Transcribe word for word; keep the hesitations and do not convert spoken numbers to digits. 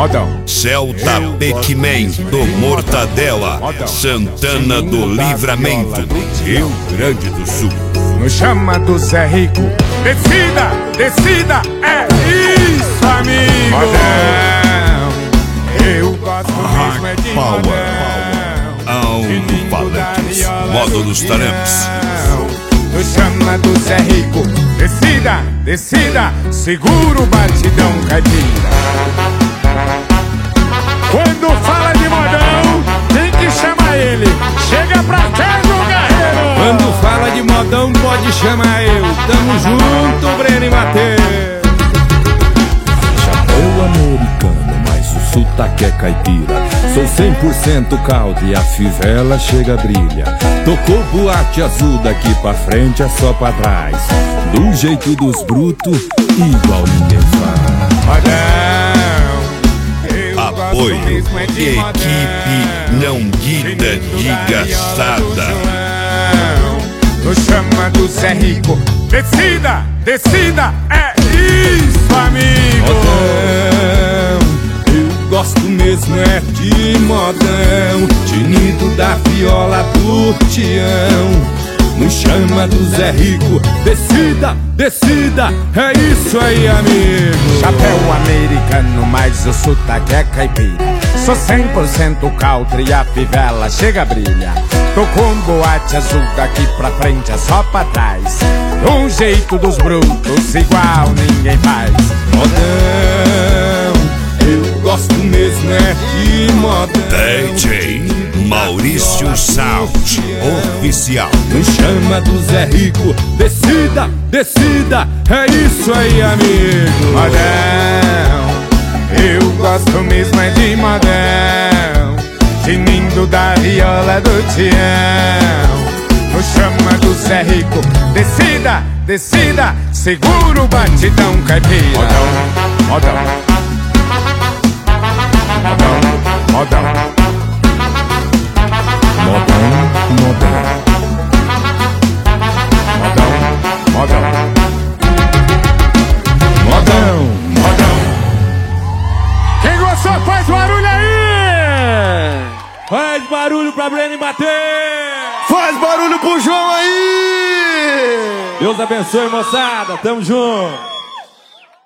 modão. Celta Pac-Man do Mortadela, Santana do Livramento, Rio Grande do Sul. No chama do Zé Rico, descida, descida, é isso, amigo. Modão, eu gosto mesmo é de Power, modão. Alto-falantes, modo dos tarantes. No chama do Zé Rico, descida, descida, segura o batidão caipira. Quando fala de modão, tem que chamar ele. Chega pra cá, meu guerreiro. Quando fala de modão, pode chamar eu. Tamo junto, Breno e Mateus. Chapéu americano, mas o sotaque é caipira. Sou cem por cento caldo e a fivela chega brilha. Tocou boate azul, daqui pra frente é só pra trás. Do jeito dos brutos, igual ninguém faz. Modão, Apoio, equipe não guida de gaçada. No chama do Zé Rico, descida, descida, é isso, amigo. Modão, eu gosto mesmo é de modão. Tinido da viola do Tião. No chama do Zé Rico, descida, descida, é isso aí, amigo. Chapéu americano, mas o sotaque é caipira. Sou cem por cento country e a fivela chega brilha. Tô com boate azul, daqui pra frente é só pra trás. Um jeito dos brutos, igual ninguém faz. Modão, eu gosto mesmo é de modão. D J Maurício Sound Oficial. No chama do Zé Rico, descida, descida, é isso aí, amigo. Modão, eu gosto mesmo é de modão. Tinindo da viola do Tião. No chama do Zé Rico, descida, descida, segura o batidão caipira. Modão, modão, modão, modão. Modão, modão. Modão, modão. Modão, Modão. Quem gostou faz barulho aí! faz barulho pra Breno e Mateus. Faz barulho pro João aí! Deus abençoe, moçada, tamo junto.